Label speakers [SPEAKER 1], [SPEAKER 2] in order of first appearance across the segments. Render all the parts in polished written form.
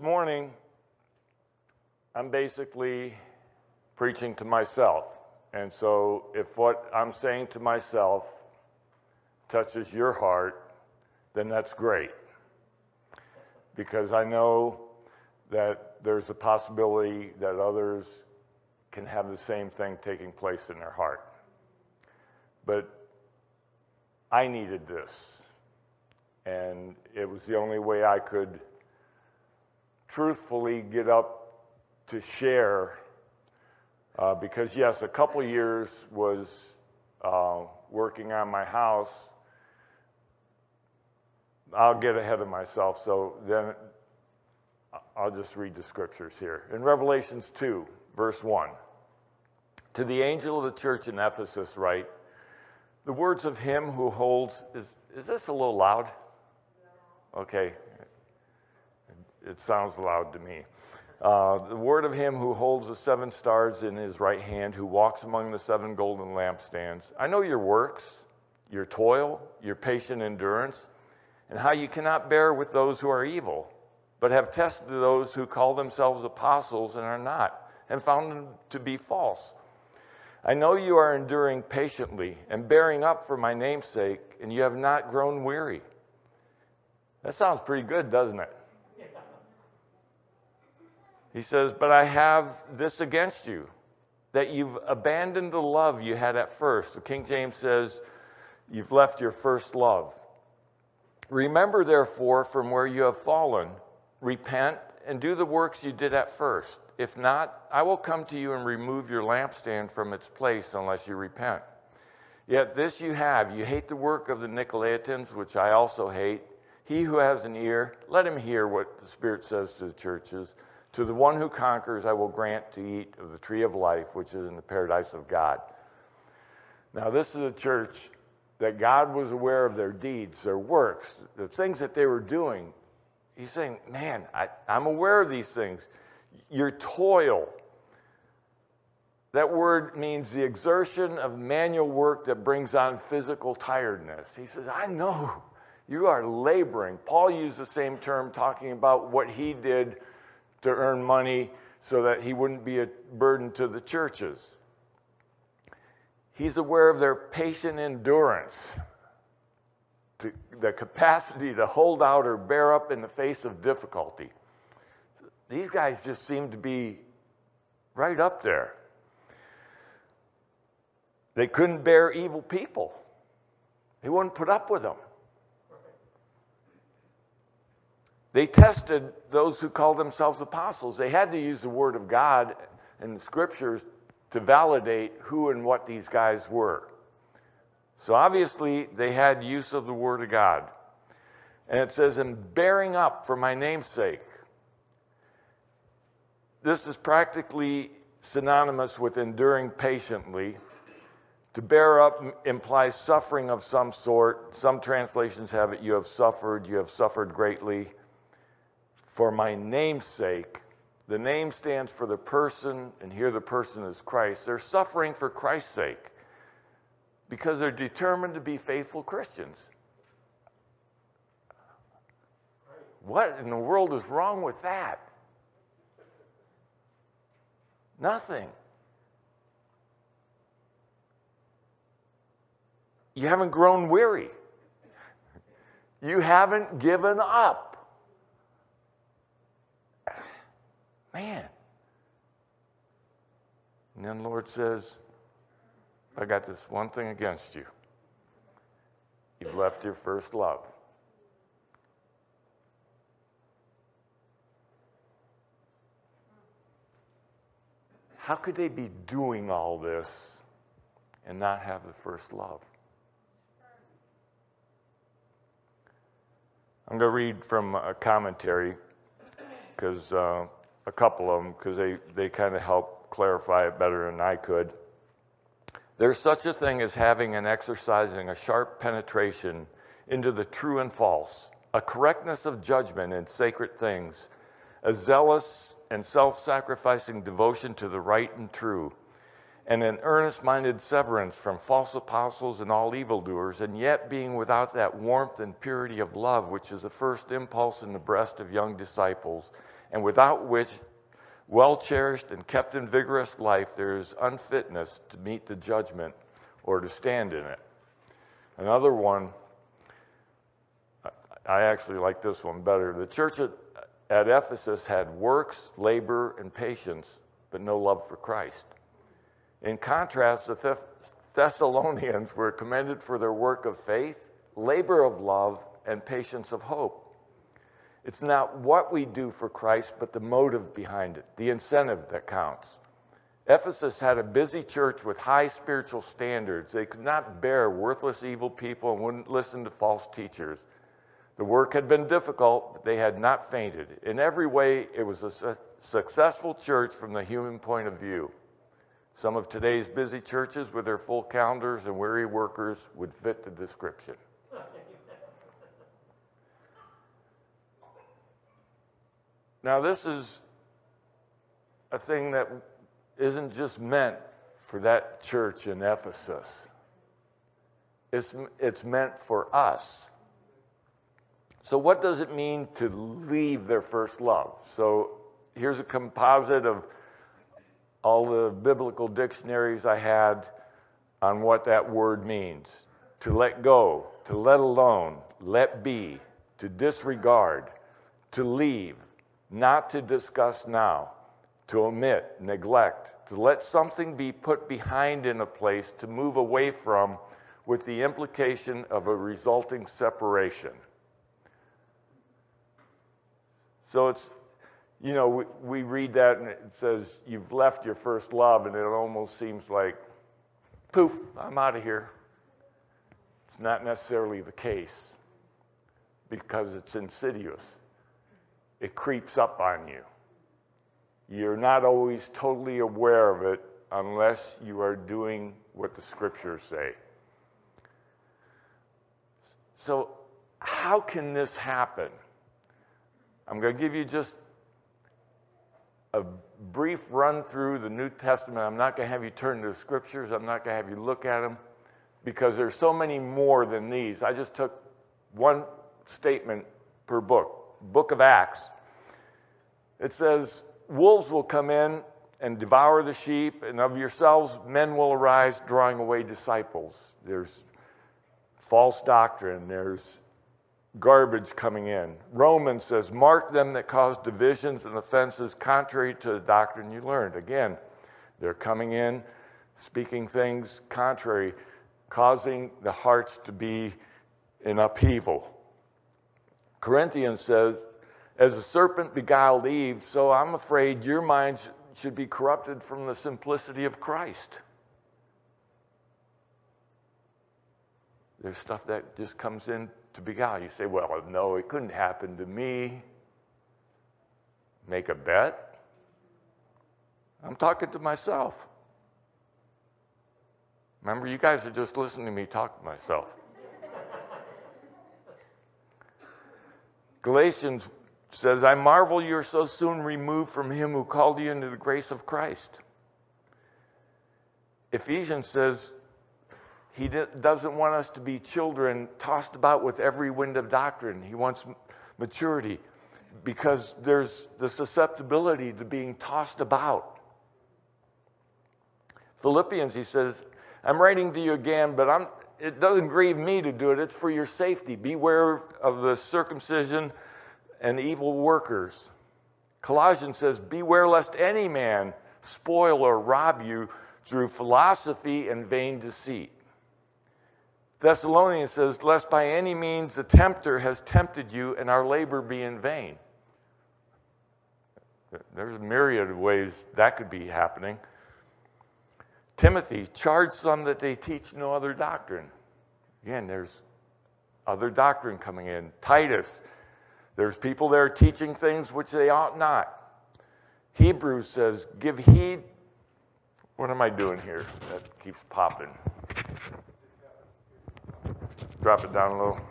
[SPEAKER 1] morning, I'm basically preaching to myself. And so if what I'm saying to myself touches your heart, then that's great. Because I know that there's a possibility that others can have the same thing taking place in their heart. But I needed this. And it was the only way I could truthfully get up to share. Because yes, a couple years was working on my house. I'll get ahead of myself, so then I'll just read the scriptures here. In Revelations 2, verse 1, to the angel of the church in Ephesus write, the words of him who holds, is this a little loud? Okay, it sounds loud to me. The word of him who holds the 7 stars in his right hand, who walks among the 7 golden lampstands. I know your works, your toil, your patient endurance, and how you cannot bear with those who are evil, but have tested those who call themselves apostles and are not, and found them to be false. I know you are enduring patiently and bearing up for my name's sake, and you have not grown weary. That sounds pretty good, doesn't it? He says, but I have this against you, that you've abandoned the love you had at first. The King James says, you've left your first love. Remember, therefore, from where you have fallen, repent and do the works you did at first. If not, I will come to you and remove your lampstand from its place unless you repent. Yet this you have, you hate the work of the Nicolaitans, which I also hate. He who has an ear, let him hear what the Spirit says to the churches. To the one who conquers, I will grant to eat of the tree of life, which is in the paradise of God. Now, this is a church that God was aware of their deeds, their works, the things that they were doing. He's saying, man, I'm aware of these things. Your toil. That word means the exertion of manual work that brings on physical tiredness. He says, I know you are laboring. Paul used the same term talking about what he did to earn money so that he wouldn't be a burden to the churches. He's aware of their patient endurance, the capacity to hold out or bear up in the face of difficulty. These guys just seem to be right up there. They couldn't bear evil people. They wouldn't put up with them. They tested those who called themselves apostles. They had to use the word of God and the scriptures to validate who and what these guys were. So obviously, they had use of the word of God. And it says, in bearing up for my name's sake. This is practically synonymous with enduring patiently. To bear up implies suffering of some sort. Some translations have it, you have suffered greatly. For my name's sake. The name stands for the person, and here the person is Christ. They're suffering for Christ's sake because they're determined to be faithful Christians. What in the world is wrong with that? Nothing. You haven't grown weary. You haven't given up. Man. And then the Lord says, I got this one thing against you. You've left your first love. How could they be doing all this and not have the first love? I'm going to read from a commentary because a couple of them, because they kind of help clarify it better than I could. There's such a thing as having and exercising a sharp penetration into the true and false, a correctness of judgment in sacred things, a zealous and self-sacrificing devotion to the right and true, and an earnest-minded severance from false apostles and all evildoers, and yet being without that warmth and purity of love which is the first impulse in the breast of young disciples, and without which, well cherished and kept in vigorous life, there is unfitness to meet the judgment or to stand in it. Another one, I actually like this one better. The church at Ephesus had works, labor, and patience, but no love for Christ. In contrast, the Thessalonians were commended for their work of faith, labor of love, and patience of hope. It's not what we do for Christ, but the motive behind it, the incentive that counts. Ephesus had a busy church with high spiritual standards. They could not bear worthless, evil people and wouldn't listen to false teachers. The work had been difficult, but they had not fainted. In every way, it was a successful church from the human point of view. Some of today's busy churches with their full calendars and weary workers would fit the description. Now, this is a thing that isn't just meant for that church in Ephesus. It's meant for us. So what does it mean to leave their first love? So here's a composite of all the biblical dictionaries I had on what that word means. To let go, to let alone, let be, to disregard, to leave, not to discuss now, to omit, neglect, to let something be put behind in a place, to move away from, with the implication of a resulting separation. So it's, you know, we read that and it says, you've left your first love, and it almost seems like, poof, I'm out of here. It's not necessarily the case because it's insidious. It creeps up on you. You're not always totally aware of it unless you are doing what the scriptures say. So how can this happen? I'm going to give you just a brief run through the New Testament. I'm not going to have you turn to the scriptures. I'm not going to have you look at them because there's so many more than these. I just took one statement per book. Book of Acts. It says, wolves will come in and devour the sheep, and of yourselves men will arise, drawing away disciples. There's false doctrine. There's garbage coming in. Romans says, mark them that cause divisions and offenses contrary to the doctrine you learned. Again, they're coming in, speaking things contrary, causing the hearts to be in upheaval. Corinthians says, as the serpent beguiled Eve, so I'm afraid your minds should be corrupted from the simplicity of Christ. There's stuff that just comes in to beguile. You say, well, no, it couldn't happen to me. Make a bet? I'm talking to myself. Remember, you guys are just listening to me talk to myself. Galatians says, I marvel you're so soon removed from him who called you into the grace of Christ. Ephesians says, he doesn't want us to be children tossed about with every wind of doctrine. He wants maturity because there's the susceptibility to being tossed about. Philippians, he says, I'm writing to you again, but it doesn't grieve me to do it. It's for your safety. Beware of the circumcision and evil workers. Colossians says, beware lest any man spoil or rob you through philosophy and vain deceit. Thessalonians says, lest by any means the tempter has tempted you and our labor be in vain. There's a myriad of ways that could be happening. Timothy, charge some that they teach no other doctrine. Again, there's other doctrine coming in. Titus, there's people there teaching things which they ought not. Hebrews says, give heed. What am I doing here? That keeps popping. Drop it down a little.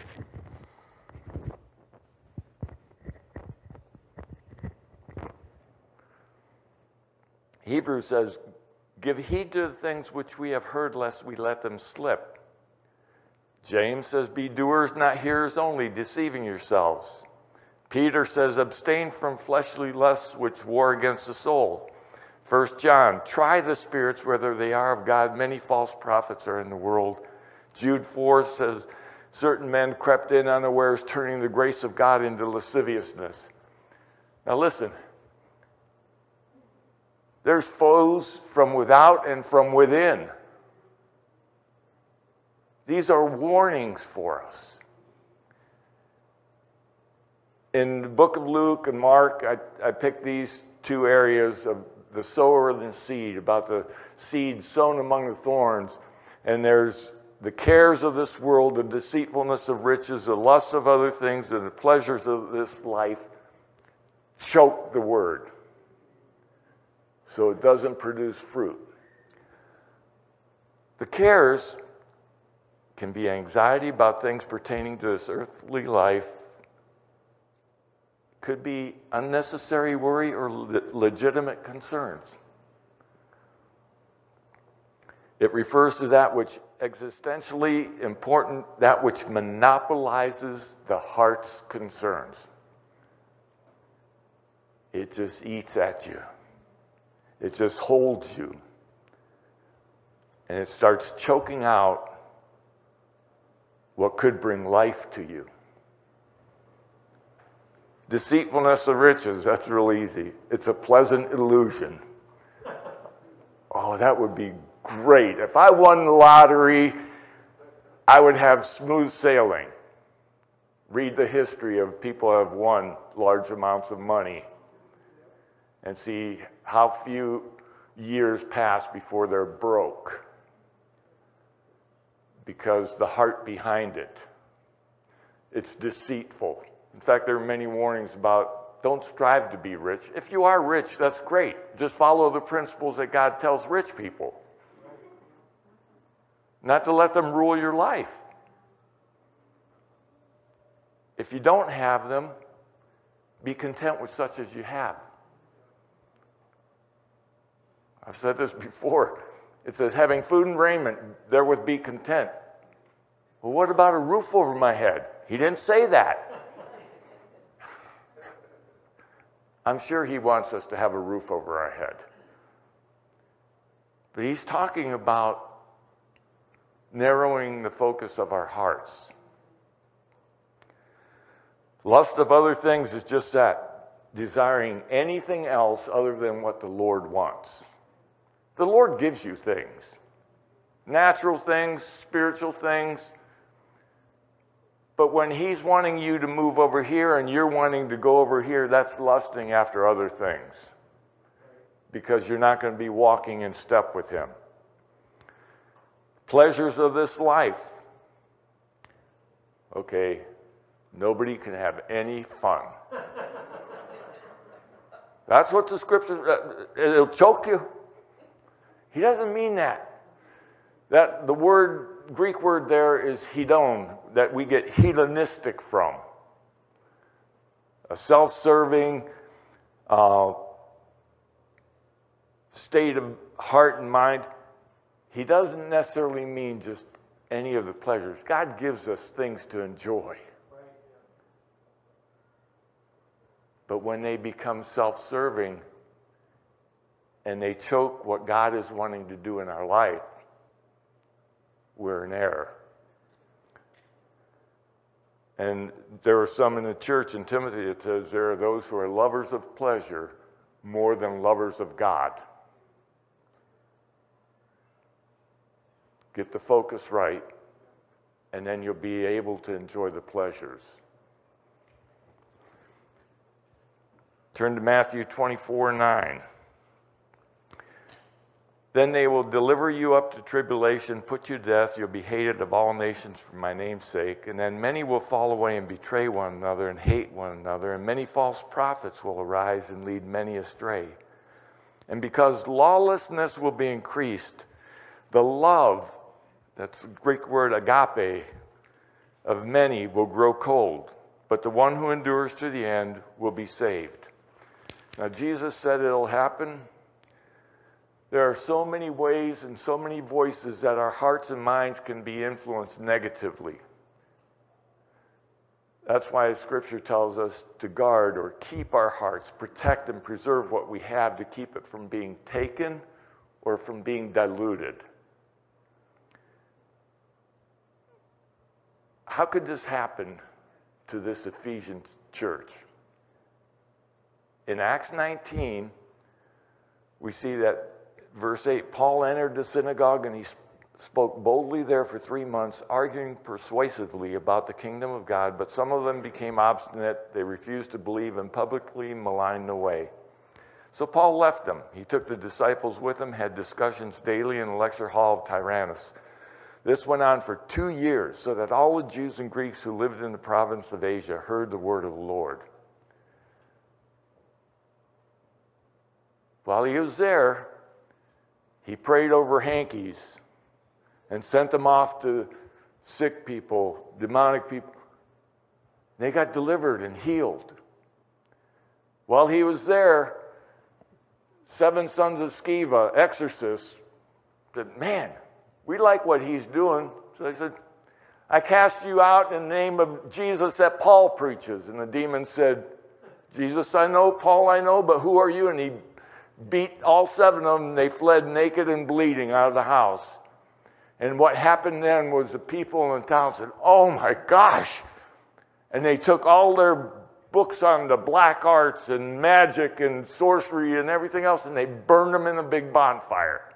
[SPEAKER 1] Hebrews says, give heed to the things which we have heard, lest we let them slip. James says, be doers, not hearers only, deceiving yourselves. Peter says, abstain from fleshly lusts which war against the soul. 1 John, try the spirits whether they are of God. Many false prophets are in the world. Jude 4 says, certain men crept in unawares, turning the grace of God into lasciviousness. Now listen, there's foes from without and from within. These are warnings for us. In the book of Luke and Mark, I picked these two areas of the sower and the seed, about the seed sown among the thorns. And there's the cares of this world, the deceitfulness of riches, the lusts of other things, and the pleasures of this life choke the word, so it doesn't produce fruit. The cares can be anxiety about things pertaining to this earthly life, could be unnecessary worry or legitimate concerns. It refers to that which existentially important, that which monopolizes the heart's concerns. It just eats at you. It just holds you. And it starts choking out what could bring life to you. Deceitfulness of riches, that's real easy. It's a pleasant illusion. Oh, that would be great. If I won the lottery, I would have smooth sailing. Read the history of people who have won large amounts of money and see how few years pass before they're broke, because the heart behind it, it's deceitful. In fact, there are many warnings about don't strive to be rich. If you are rich, that's great. Just follow the principles that God tells rich people. Not to let them rule your life. If you don't have them, be content with such as you have. I've said this before. It says, having food and raiment, therewith be content. Well, what about a roof over my head? He didn't say that. I'm sure he wants us to have a roof over our head. But he's talking about narrowing the focus of our hearts. Lust of other things is just that, desiring anything else other than what the Lord wants. The Lord gives you things, natural things, spiritual things. But when he's wanting you to move over here and you're wanting to go over here, that's lusting after other things, because you're not going to be walking in step with him. Pleasures of this life. Okay, nobody can have any fun. That's what the scripture, it'll choke you. He doesn't mean that. That the Greek word there is hedon, that we get hedonistic from. A self-serving state of heart and mind. He doesn't necessarily mean just any of the pleasures. God gives us things to enjoy. But when they become self-serving and they choke what God is wanting to do in our life, we're in error. And there are some in the church in Timothy that says there are those who are lovers of pleasure more than lovers of God. Get the focus right, and then you'll be able to enjoy the pleasures. Turn to Matthew 24:9. Then they will deliver you up to tribulation, put you to death. You'll be hated of all nations for my name's sake. And then many will fall away and betray one another and hate one another. And many false prophets will arise and lead many astray. And because lawlessness will be increased, the love, that's the Greek word agape, of many will grow cold. But the one who endures to the end will be saved. Now, Jesus said it'll happen. There are so many ways and so many voices that our hearts and minds can be influenced negatively. That's why Scripture tells us to guard or keep our hearts, protect and preserve what we have to keep it from being taken or from being diluted. How could this happen to this Ephesians church? In Acts 19, we see that, verse 8, Paul entered the synagogue and he spoke boldly there for 3 months, arguing persuasively about the kingdom of God, but some of them became obstinate. They refused to believe and publicly maligned the way. So Paul left them. He took the disciples with him, had discussions daily in the lecture hall of Tyrannus. This went on for 2 years, so that all the Jews and Greeks who lived in the province of Asia heard the word of the Lord. While he was there, he prayed over hankies and sent them off to sick people, demonic people. They got delivered and healed. While he was there, 7 sons of Sceva, exorcists, said, man, we like what he's doing. So they said, I cast you out in the name of Jesus that Paul preaches. And the demon said, Jesus I know, Paul I know, but who are you? And he beat all 7 of them. They fled naked and bleeding out of the house. And what happened then was the people in the town said, oh my gosh. And they took all their books on the black arts and magic and sorcery and everything else, and they burned them in a big bonfire.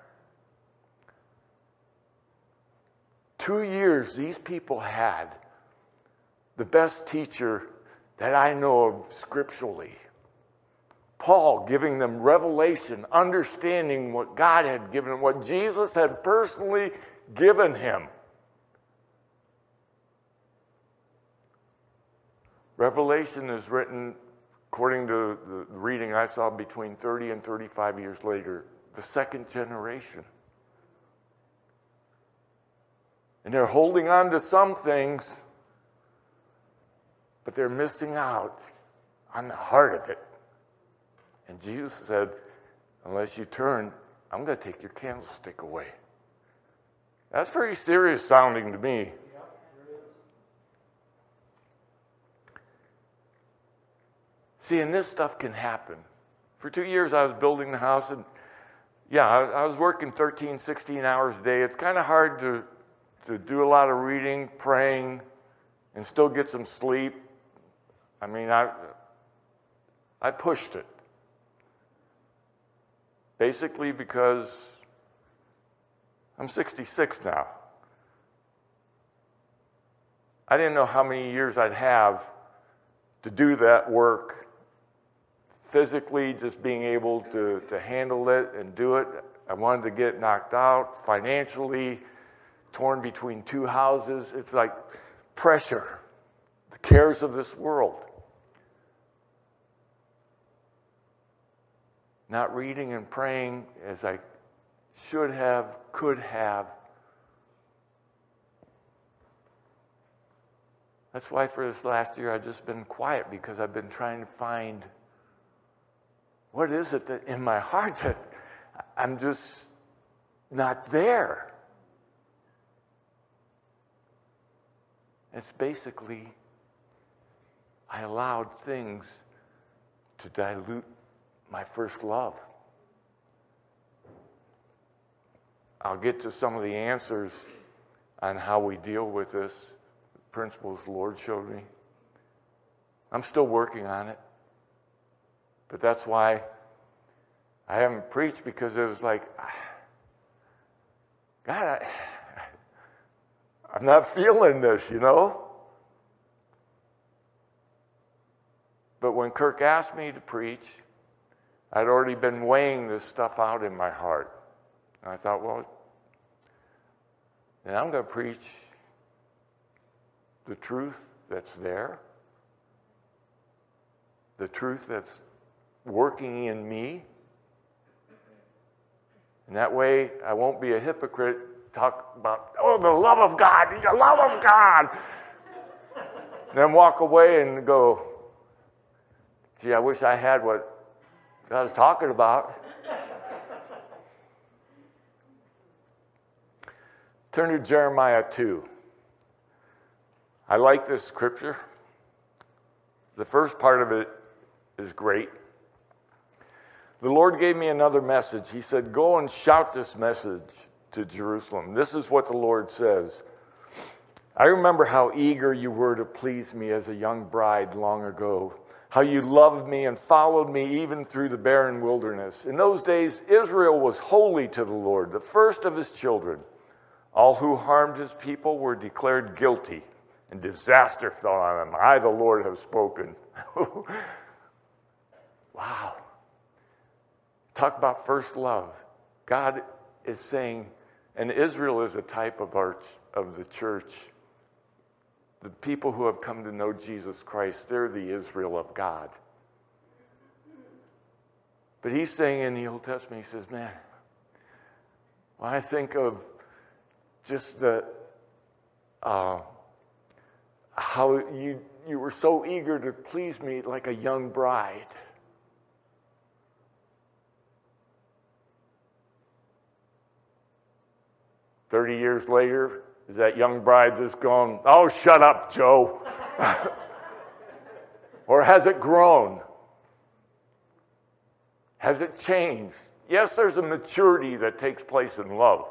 [SPEAKER 1] 2 years these people had the best teacher that I know of scripturally. Paul giving them revelation, understanding what God had given them, what Jesus had personally given him. Revelation is written, according to the reading I saw, between 30 and 35 years later, the second generation. And they're holding on to some things, but they're missing out on the heart of it. And Jesus said, unless you turn, I'm going to take your candlestick away. That's pretty serious sounding to me. See, and this stuff can happen. For 2 years I was building the house, and I was working 13, 16 hours a day. It's kind of hard to do a lot of reading, praying, and still get some sleep. I mean, I pushed it. Basically because I'm 66 now. I didn't know how many years I'd have to do that work. Physically, just being able to handle it and do it. I wanted to get knocked out. Financially, torn between 2 houses. It's like pressure, the cares of this world. Not reading and praying as I should have, could have. That's why for this last year I've just been quiet, because I've been trying to find what is it that in my heart that I'm just not there. It's basically I allowed things to dilute my first love. I'll get to some of the answers on how we deal with this, principles the Lord showed me. I'm still working on it. But that's why I haven't preached, because it was like, God, I'm not feeling this, you know? But when Kirk asked me to preach, I'd already been weighing this stuff out in my heart. And I thought, well, then I'm going to preach the truth that's there, the truth that's working in me. And that way I won't be a hypocrite, talk about, oh, the love of God, the love of God. And then walk away and go, gee, I wish I had what I was talking about. Turn to Jeremiah 2. I like this scripture. The first part of it is great. The Lord gave me another message. He said, go and shout this message to Jerusalem. This is what the Lord says. I remember how eager you were to please me as a young bride long ago, how you loved me and followed me even through the barren wilderness. In those days, Israel was holy to the Lord, the first of his children. All who harmed his people were declared guilty, and disaster fell on them. I, the Lord, have spoken. Wow. Talk about first love. God is saying, and Israel is a type of the church. The people who have come to know Jesus Christ, they're the Israel of God. But he's saying in the Old Testament, he says, man, when I think of just the how you were so eager to please me like a young bride. "30 years later, is that young bride just going, oh, shut up, Joe? Or has it grown? Has it changed? Yes, there's a maturity that takes place in love.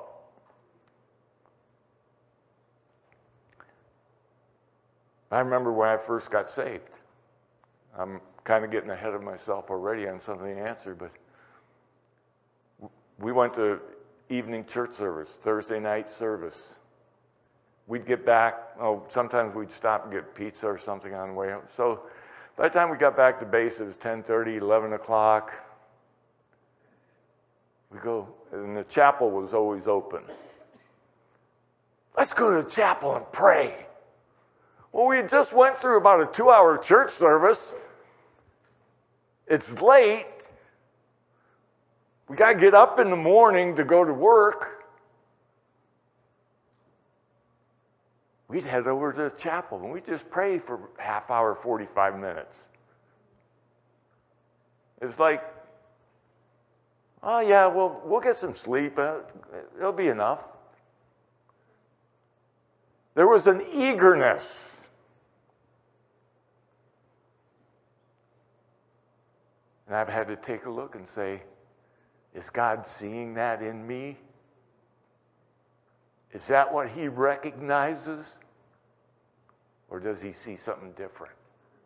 [SPEAKER 1] I remember when I first got saved. I'm kind of getting ahead of myself already on something to answer, but we went to evening church service, Thursday night service. We'd get back, sometimes we'd stop and get pizza or something on the way home. So by the time we got back to base, it was 10:30, 11 o'clock. We go, and the chapel was always open. Let's go to the chapel and pray. Well, we just went through about a 2-hour church service. It's late. We got to get up in the morning to go to work. We'd head over to the chapel, and we'd just pray for half hour, 45 minutes. It's like, oh, yeah, we'll get some sleep. It'll be enough. There was an eagerness. And I've had to take a look and say, is God seeing that in me? Is that what he recognizes? Or does he see something different?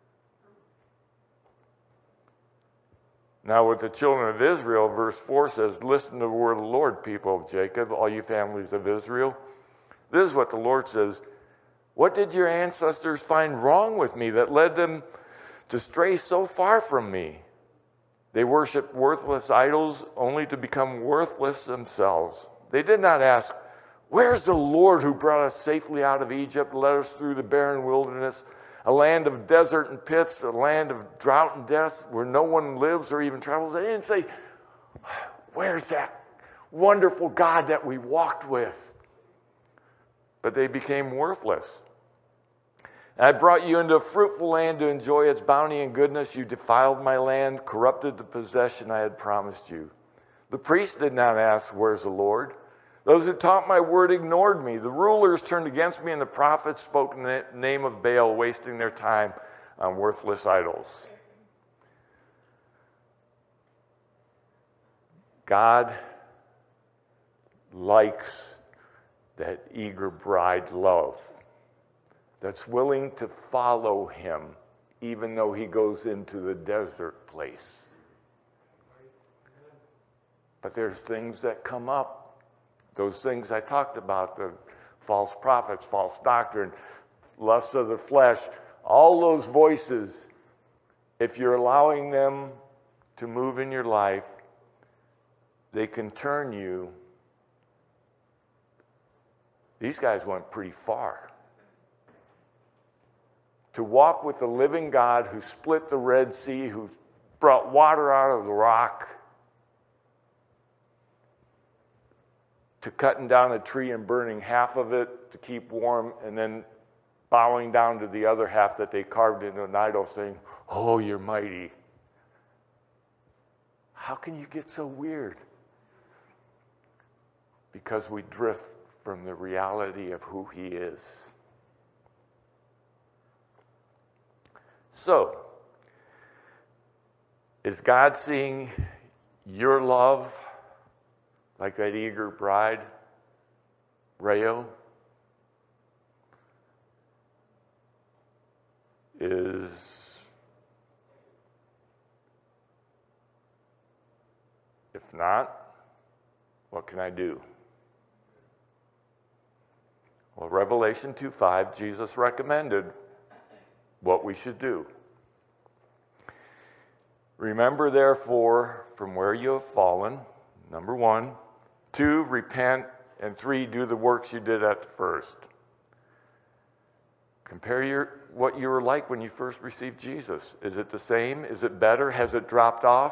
[SPEAKER 1] Now with the children of Israel, verse 4 says, listen to the word of the Lord, people of Jacob, all you families of Israel. This is what the Lord says. What did your ancestors find wrong with me that led them to stray so far from me? They worshiped worthless idols only to become worthless themselves. They did not ask, where's the Lord who brought us safely out of Egypt, led us through the barren wilderness, a land of desert and pits, a land of drought and death, where no one lives or even travels? They didn't say, where's that wonderful God that we walked with? But they became worthless. I brought you into a fruitful land to enjoy its bounty and goodness. You defiled my land, corrupted the possession I had promised you. The priests did not ask, where's the Lord? Those who taught my word ignored me. The rulers turned against me, and the prophets spoke in the name of Baal, wasting their time on worthless idols. God likes that eager bride love that's willing to follow him even though he goes into the desert place. But there's things that come up. Those things I talked about, the false prophets, false doctrine, lust of the flesh, all those voices, if you're allowing them to move in your life, they can turn you. These guys went pretty far. To walk with the living God who split the Red Sea, who brought water out of the rock, to cutting down a tree and burning half of it to keep warm, and then bowing down to the other half that they carved into an idol, saying, oh, you're mighty. How can you get so weird? Because we drift from the reality of who he is. So, Is God seeing your love like that eager bride, Rahel? If not, what can I do? Well, Revelation 2:5, Jesus recommended what we should do. Remember, therefore, from where you have fallen, number 1. 2, repent. And 3, do the works you did at first. Compare what you were like when you first received Jesus. Is it the same? Is it better? Has it dropped off?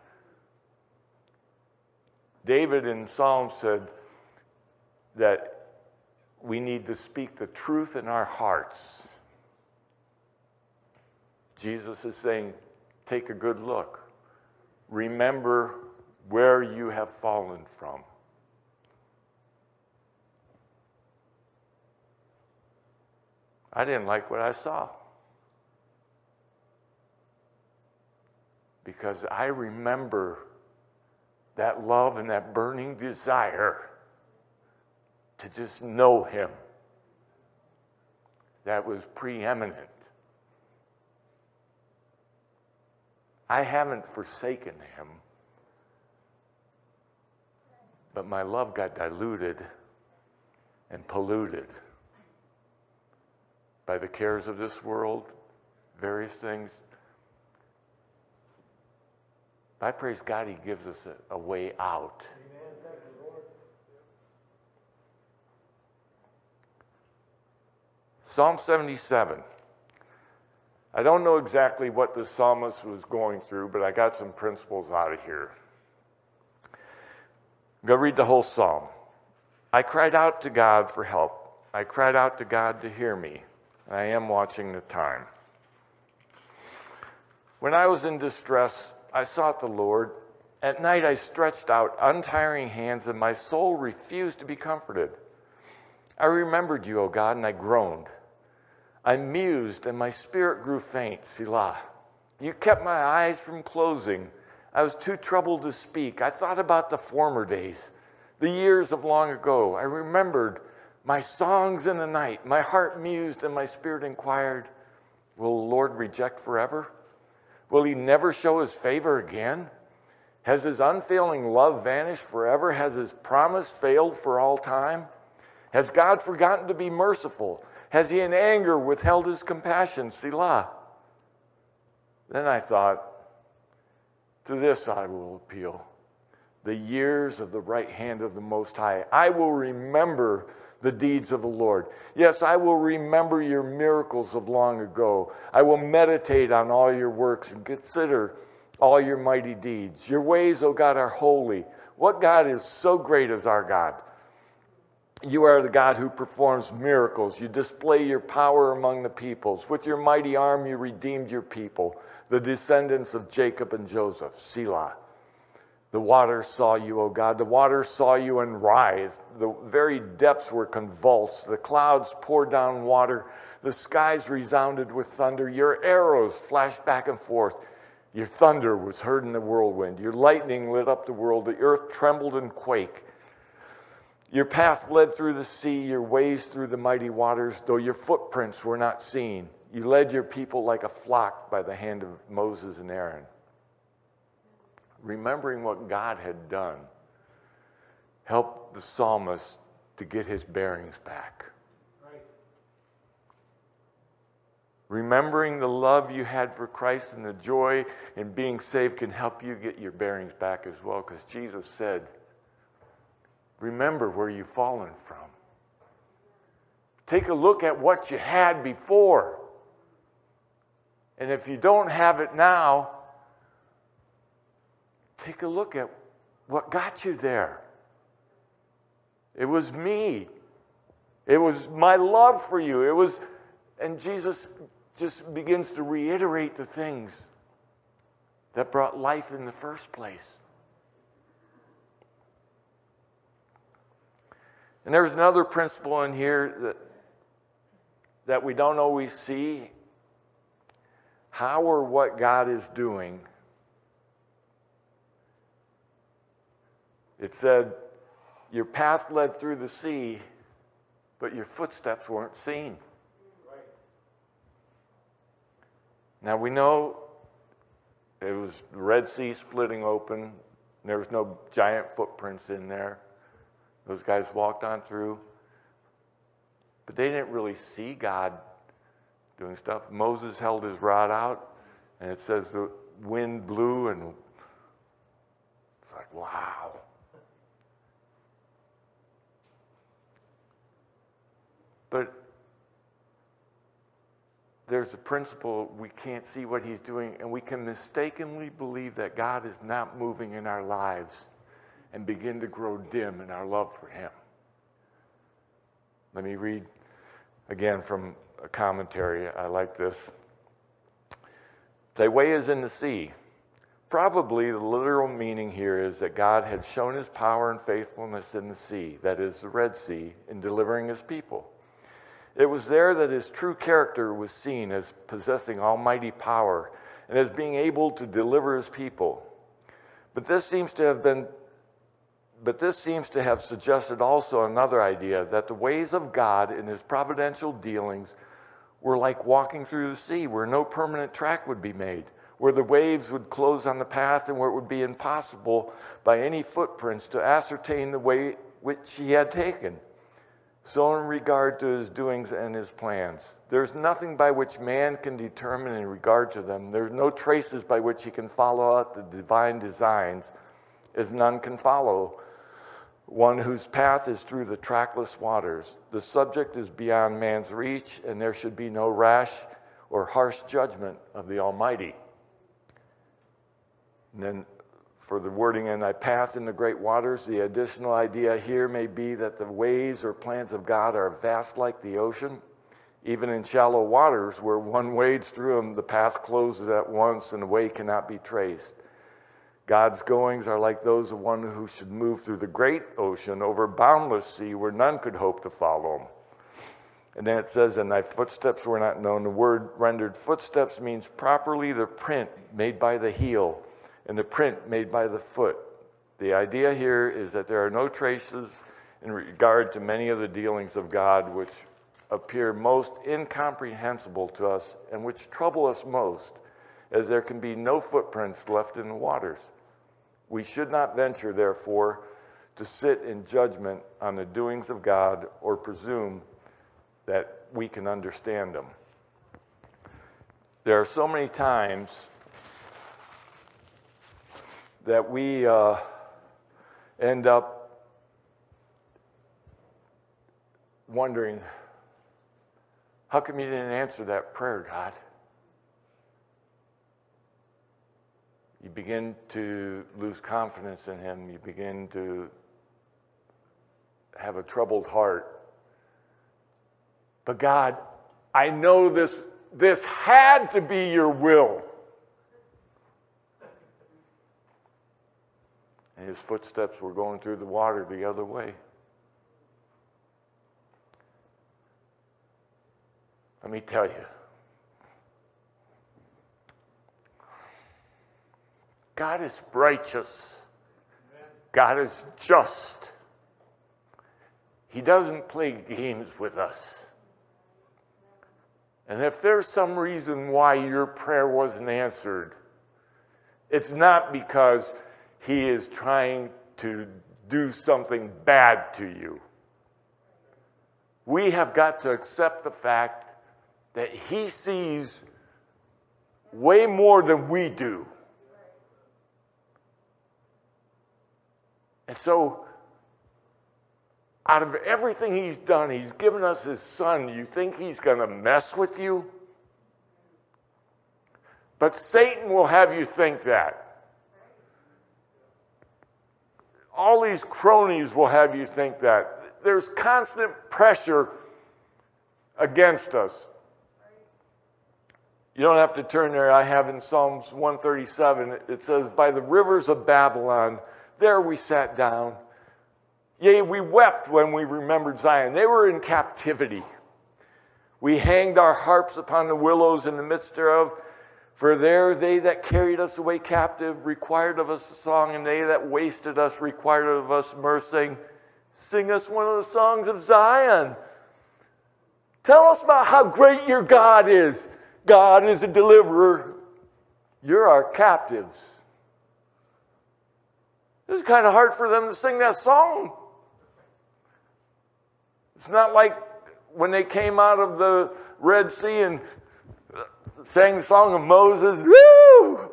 [SPEAKER 1] David in Psalm said that we need to speak the truth in our hearts. Jesus is saying, take a good look. Remember where you have fallen from. I didn't like what I saw. Because I remember that love and that burning desire to just know him. That was preeminent. I haven't forsaken him, but my love got diluted and polluted by the cares of this world, various things. I praise God, he gives us a way out.
[SPEAKER 2] Amen. Thank you, Lord.
[SPEAKER 1] Psalm 77. I don't know exactly what the psalmist was going through, but I got some principles out of here. Go read the whole psalm. I cried out to God for help. I cried out to God to hear me. I am watching the time. When I was in distress, I sought the Lord. At night I stretched out untiring hands, and my soul refused to be comforted. I remembered you, O God, and I groaned. I mused, and my spirit grew faint. Selah. You kept my eyes from closing. I was too troubled to speak. I thought about the former days, the years of long ago. I remembered my songs in the night. My heart mused, and my spirit inquired, will the Lord reject forever? Will he never show his favor again? Has his unfailing love vanished forever? Has his promise failed for all time? Has God forgotten to be merciful? Has he in anger withheld his compassion? Selah. Then I thought, to this I will appeal. The years of the right hand of the Most High. I will remember the deeds of the Lord. Yes, I will remember your miracles of long ago. I will meditate on all your works and consider all your mighty deeds. Your ways, O God, are holy. What God is so great as our God? You are the God who performs miracles. You display your power among the peoples. With your mighty arm you redeemed your people, the descendants of Jacob and Joseph. Selah. The waters saw you, O God. The waters saw you and writhed. The very depths were convulsed. The clouds poured down water. The skies resounded with thunder. Your arrows flashed back and forth. Your thunder was heard in the whirlwind. Your lightning lit up the world. The earth trembled and quaked. Your path led through the sea, your ways through the mighty waters, though your footprints were not seen. You led your people like a flock by the hand of Moses and Aaron. Remembering what God had done helped the psalmist to get his bearings back.
[SPEAKER 2] Right.
[SPEAKER 1] Remembering the love you had for Christ and the joy in being saved can help you get your bearings back as well, because Jesus said, remember where you've fallen from. Take a look at what you had before. And if you don't have it now, take a look at what got you there. It was me. It was my love for you. And Jesus just begins to reiterate the things that brought life in the first place. And there's another principle in here that we don't always see. How or what God is doing It said, your path led through the sea, but your footsteps weren't seen. Right. Now we know it was the Red Sea splitting open. There was no giant footprints in there. Those guys walked on through. But they didn't really see God doing stuff. Moses held his rod out, and it says the wind blew, and it's like, wow. But there's a principle, we can't see what he's doing, and we can mistakenly believe that God is not moving in our lives and begin to grow dim in our love for him. Let me read again from a commentary. I like this. Thy way is in the sea. Probably the literal meaning here is that God had shown his power and faithfulness in the sea, that is the Red Sea, in delivering his people. It was there that his true character was seen as possessing almighty power and as being able to deliver his people. But this seems to have suggested also another idea, that the ways of God in his providential dealings were like walking through the sea, where no permanent track would be made, where the waves would close on the path, and where it would be impossible by any footprints to ascertain the way which he had taken. So in regard to his doings and his plans, there's nothing by which man can determine in regard to them. There's no traces by which he can follow out the divine designs, as none can follow one whose path is through the trackless waters. The subject is beyond man's reach, and there should be no rash or harsh judgment of the Almighty. And then for the wording, and thy path in the great waters, the additional idea here may be that the ways or plans of God are vast like the ocean. Even in shallow waters, where one wades through them, the path closes at once and the way cannot be traced. God's goings are like those of one who should move through the great ocean over boundless sea, where none could hope to follow him. And then it says, and thy footsteps were not known. The word rendered footsteps means properly the print made by the heel and the print made by the foot. The idea here is that there are no traces in regard to many of the dealings of God which appear most incomprehensible to us and which trouble us most, as there can be no footprints left in the waters. We should not venture, therefore, to sit in judgment on the doings of God or presume that we can understand them. There are so many times that we end up wondering, how come you didn't answer that prayer, God? You begin to lose confidence in him. You begin to have a troubled heart. But God, I know this had to be your will. And his footsteps were going through the water the other way. Let me tell you, God is righteous. God is just. He doesn't play games with us. And if there's some reason why your prayer wasn't answered, it's not because he is trying to do something bad to you. We have got to accept the fact that he sees way more than we do. And so, out of everything he's done, he's given us his son. You think he's going to mess with you? But Satan will have you think that. All these cronies will have you think that. There's constant pressure against us. You don't have to turn there. I have in Psalms 137, it says, by the rivers of Babylon, there we sat down. Yea, we wept when we remembered Zion. They were in captivity. We hanged our harps upon the willows in the midst thereof. For there they that carried us away captive required of us a song, and they that wasted us required of us mirth, saying, sing us one of the songs of Zion. Tell us about how great your God is. God is a deliverer. You're our captives. It was kind of hard for them to sing that song. It's not like when they came out of the Red Sea and sang the song of Moses. Woo!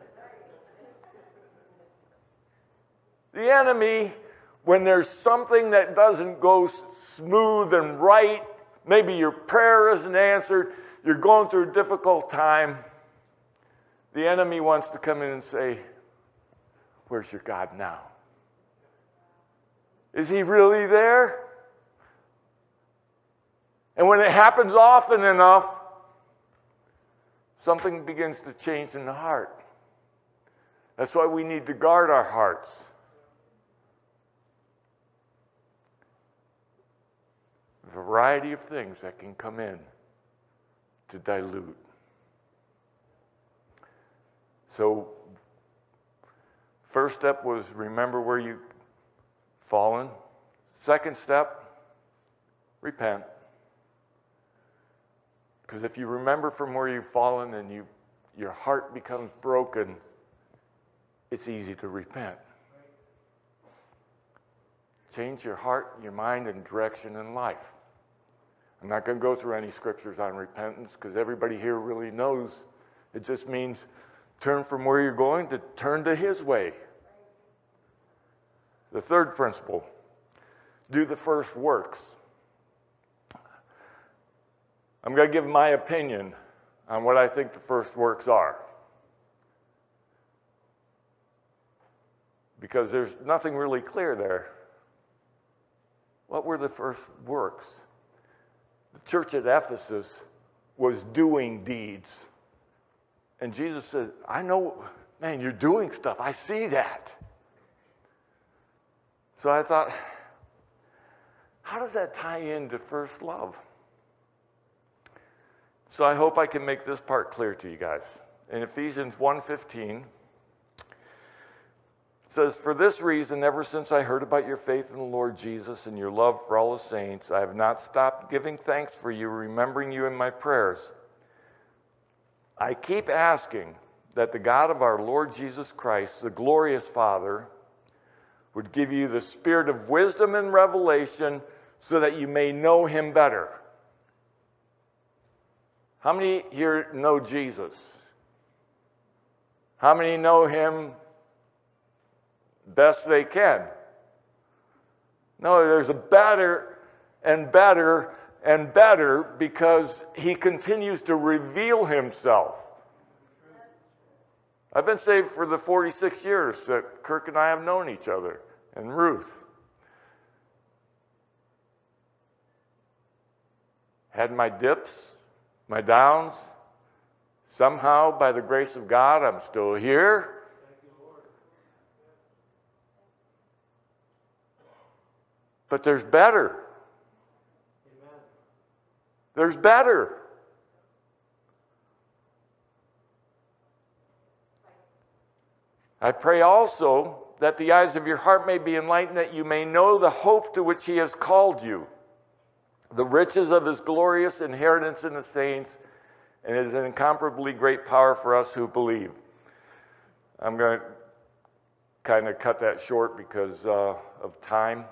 [SPEAKER 1] The enemy, when there's something that doesn't go smooth and right, maybe your prayer isn't answered, you're going through a difficult time, the enemy wants to come in and say, where's your God now? Is he really there? And when it happens often enough, something begins to change in the heart. That's why we need to guard our hearts. A variety of things that can come in to dilute. So, first step was remember where you've fallen. Second step, repent. Because if you remember from where you've fallen and your heart becomes broken, it's easy to repent. Change your heart, your mind, and direction in life. I'm not going to go through any scriptures on repentance because everybody here really knows. It just means turn from where you're going to turn to His way. The third principle, do the first works. I'm going to give my opinion on what I think the first works are. Because there's nothing really clear there. What were the first works? The church at Ephesus was doing deeds. And Jesus said, I know, man, you're doing stuff. I see that. So I thought, how does that tie into first love? So I hope I can make this part clear to you guys. In Ephesians 1:15, it says, for this reason, ever since I heard about your faith in the Lord Jesus and your love for all the saints, I have not stopped giving thanks for you, remembering you in my prayers. I keep asking that the God of our Lord Jesus Christ, the glorious Father, would give you the spirit of wisdom and revelation so that you may know Him better. How many here know Jesus? How many know Him best they can? No, there's a better and better and better because He continues to reveal Himself. I've been saved for the 46 years that Kirk and I have known each other, and Ruth. Had my dips, my downs. Somehow, by the grace of God, I'm still here. But there's better. There's better. I pray also that the eyes of your heart may be enlightened, that you may know the hope to which He has called you, the riches of His glorious inheritance in the saints, and His incomparably great power for us who believe. I'm going to kind of cut that short because of time.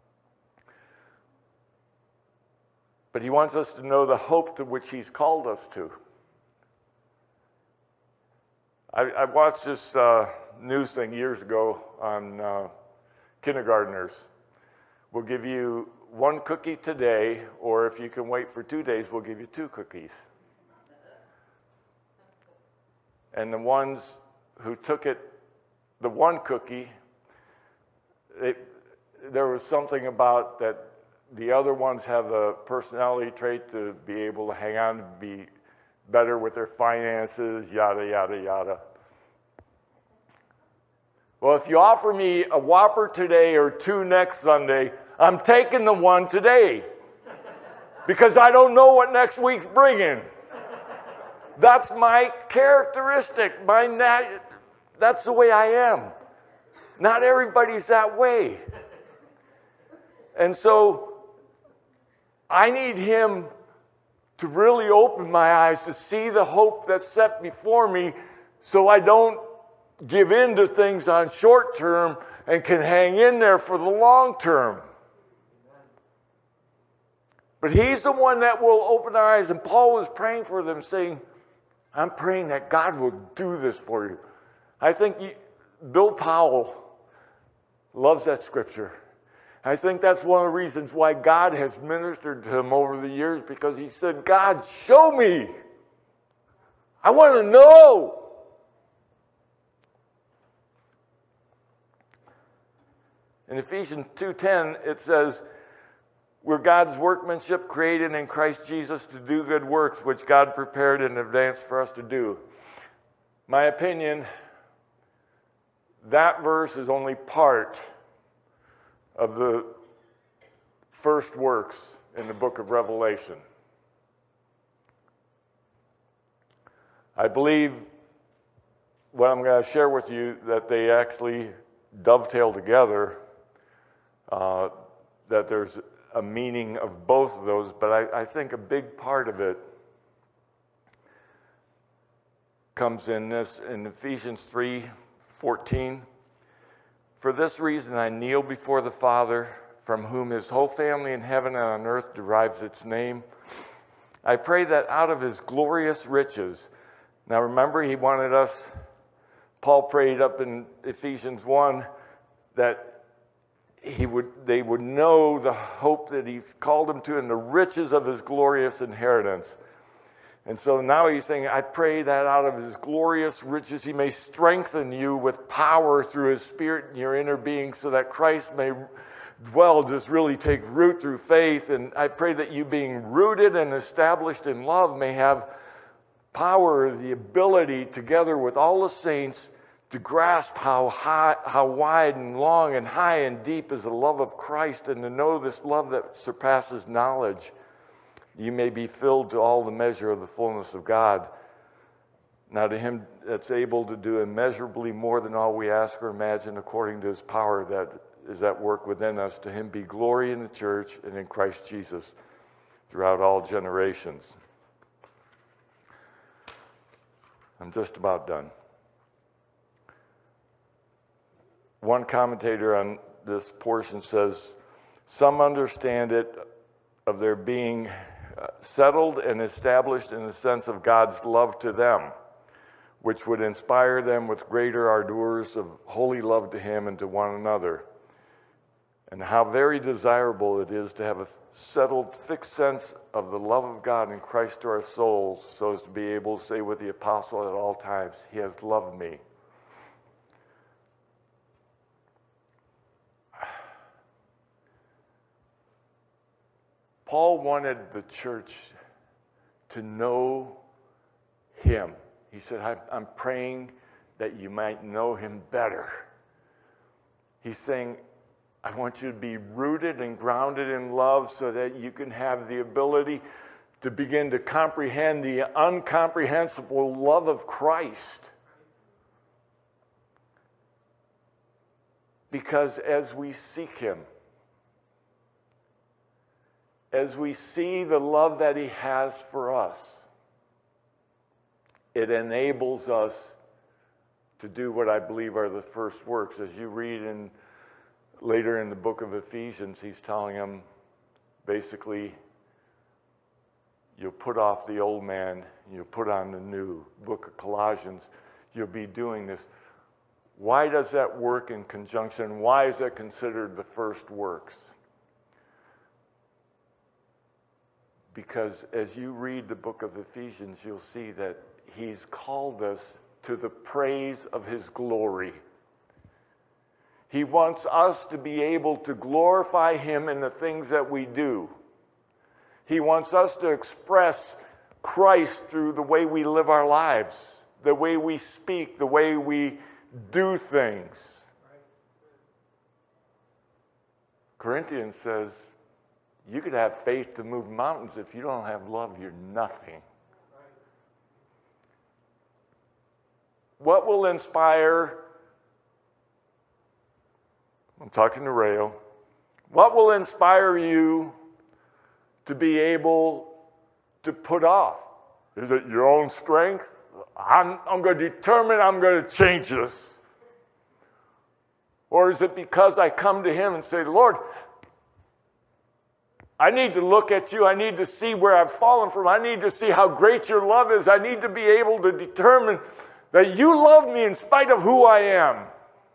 [SPEAKER 1] But He wants us to know the hope to which He's called us to. I watched this news thing years ago on kindergartners. We'll give you one cookie today, or if you can wait for 2 days, we'll give you 2 cookies. And the ones who took it, the one cookie, there was something about that the other ones have a personality trait to be able to hang on, to be better with their finances, yada, yada, yada. Well, if you offer me a Whopper today or 2 next Sunday, I'm taking the one today because I don't know what next week's bringing. That's my characteristic. That's the way I am. Not everybody's that way. And so I need him to really open my eyes to see the hope that's set before me so I don't give in to things on short term and can hang in there for the long term. But he's the one that will open our eyes. And Paul was praying for them, saying, I'm praying that God will do this for you. I think Bill Powell loves that scripture. I think that's one of the reasons why God has ministered to him over the years, because he said, God, show me. I want to know. In Ephesians 2:10, it says, we're God's workmanship created in Christ Jesus to do good works, which God prepared in advance for us to do. My opinion, that verse is only part of the first works in the book of Revelation. I believe what I'm going to share with you, that they actually dovetail together, that there's a meaning of both of those, but I think a big part of it comes in Ephesians 3:14. For this reason I kneel before the Father, from whom his whole family in heaven and on earth derives its name. I pray that out of his glorious riches. Now remember, he wanted us, Paul prayed up in Ephesians 1 that they would know the hope that he's called them to and the riches of his glorious inheritance. And so now he's saying, I pray that out of his glorious riches he may strengthen you with power through his Spirit in your inner being, so that Christ may dwell, just really take root through faith. And I pray that you, being rooted and established in love, may have power, the ability, together with all the saints, to grasp how wide and long and high and deep is the love of Christ, and to know this love that surpasses knowledge. You may be filled to all the measure of the fullness of God. Now to him that's able to do immeasurably more than all we ask or imagine, according to his power that is at work within us, to him be glory in the church and in Christ Jesus throughout all generations. I'm just about done. One commentator on this portion says, some understand it of their being settled and established in the sense of God's love to them, which would inspire them with greater ardors of holy love to him and to one another. And how very desirable it is to have a settled, fixed sense of the love of God in Christ to our souls, so as to be able to say with the apostle at all times, he has loved me. Paul wanted the church to know him. He said, I'm praying that you might know him better. He's saying, I want you to be rooted and grounded in love so that you can have the ability to begin to comprehend the incomprehensible love of Christ. Because as we seek him, as we see the love that he has for us, it enables us to do what I believe are the first works. As you read later in the book of Ephesians, he's telling them, basically, you'll put off the old man, you'll put on the new. Book of Colossians, you'll be doing this. Why does that work in conjunction? Why is that considered the first works? Because as you read the book of Ephesians, you'll see that he's called us to the praise of his glory. He wants us to be able to glorify him in the things that we do. He wants us to express Christ through the way we live our lives, the way we speak, the way we do things. Corinthians says, you could have faith to move mountains. If you don't have love, you're nothing. What will inspire, I'm talking to Rayo, what will inspire you to be able to put off? Is it your own strength? I'm going to determine I'm going to change this. Or is it because I come to Him and say, Lord, I need to look at you. I need to see where I've fallen from. I need to see how great your love is. I need to be able to determine that you love me in spite of who I am.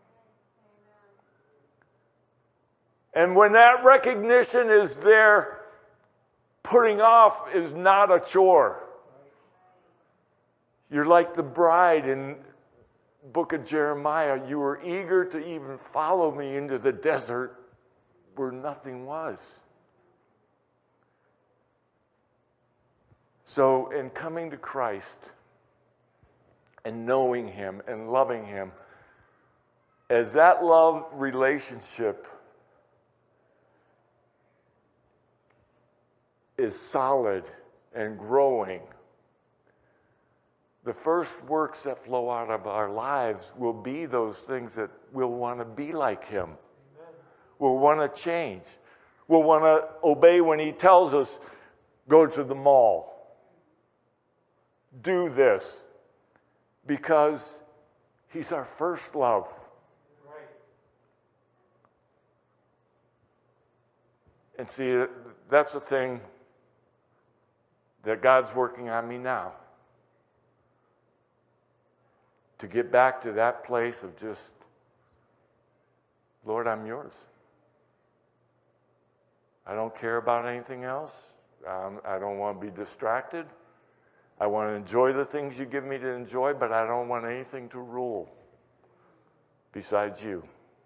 [SPEAKER 1] And when that recognition is there, putting off is not a chore. You're like the bride in the book of Jeremiah. You were eager to even follow me into the desert where nothing was. So in coming to Christ and knowing Him and loving Him, as that love relationship is solid and growing, the first works that flow out of our lives will be those things that we'll want to be like Him. Amen. We'll want to change. We'll want to obey when He tells us, go to the mall. Do this. Because He's our first love. Right. And see, that's the thing that God's working on me now. To get back to that place of just, Lord, I'm yours. I don't care about anything else. I don't want to be distracted. I want to enjoy the things you give me to enjoy, but I don't want anything to rule besides you.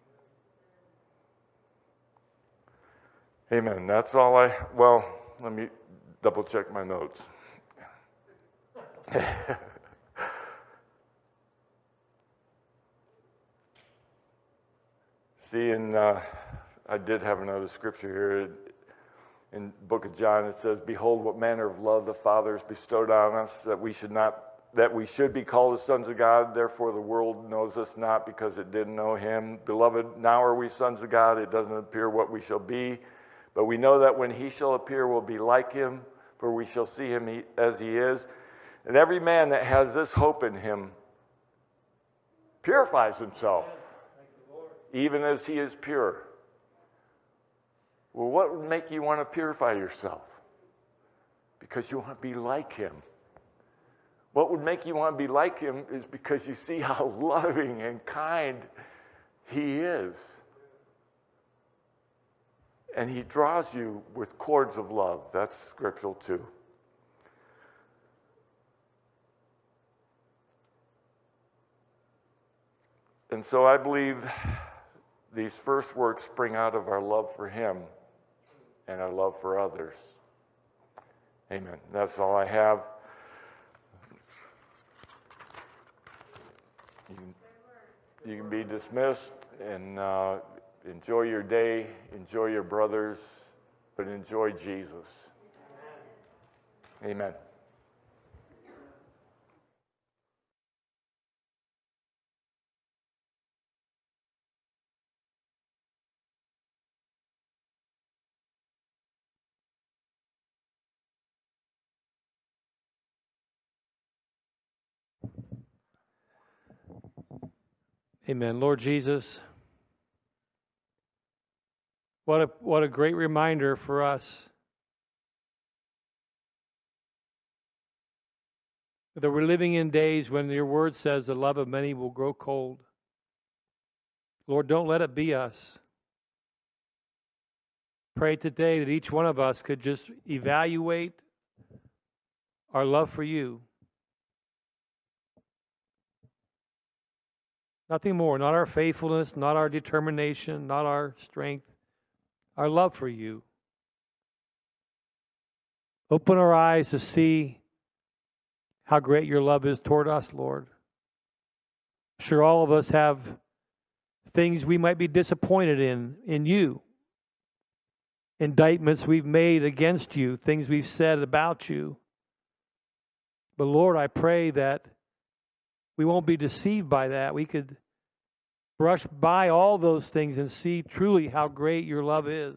[SPEAKER 1] Amen. That's all let me double check my notes. See, I did have another scripture here. In the book of John, it says, behold, what manner of love the Father has bestowed on us, that we should be called the sons of God. Therefore the world knows us not, because it didn't know Him. Beloved, now are we sons of God. It doesn't appear what we shall be, but we know that when He shall appear, we'll be like Him, for we shall see Him as He is. And every man that has this hope in Him purifies himself, even as He is pure. Well, what would make you want to purify yourself? Because you want to be like Him. What would make you want to be like Him is because you see how loving and kind He is. And He draws you with cords of love. That's scriptural too. And so I believe these first works spring out of our love for Him and our love for others. Amen. That's all I have. You can be dismissed and enjoy your day, enjoy your brothers, but enjoy Jesus. Amen.
[SPEAKER 2] Amen. Lord Jesus, what a great reminder for us that we're living in days when your word says the love of many will grow cold. Lord, don't let it be us. Pray today that each one of us could just evaluate our love for you. Nothing more, not our faithfulness, not our determination, not our strength, our love for you. Open our eyes to see how great your love is toward us, Lord. I'm sure all of us have things we might be disappointed in you. Indictments we've made against you, things we've said about you. But Lord, I pray that we won't be deceived by that. We could brush by all those things and see truly how great your love is.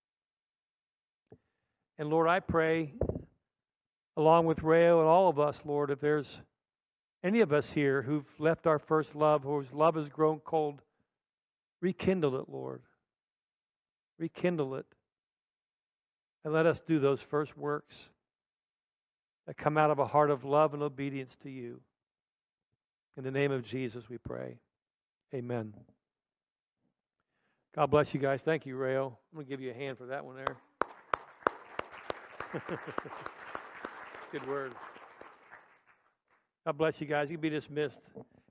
[SPEAKER 2] And Lord, I pray, along with Rayo and all of us, Lord, if there's any of us here who've left our first love, whose love has grown cold, rekindle it, Lord. Rekindle it. And let us do those first works that come out of a heart of love and obedience to you. In the name of Jesus, we pray. Amen. God bless you guys. Thank you, Rayo. I'm going to give you a hand for that one there. Good word. God bless you guys. You can be dismissed.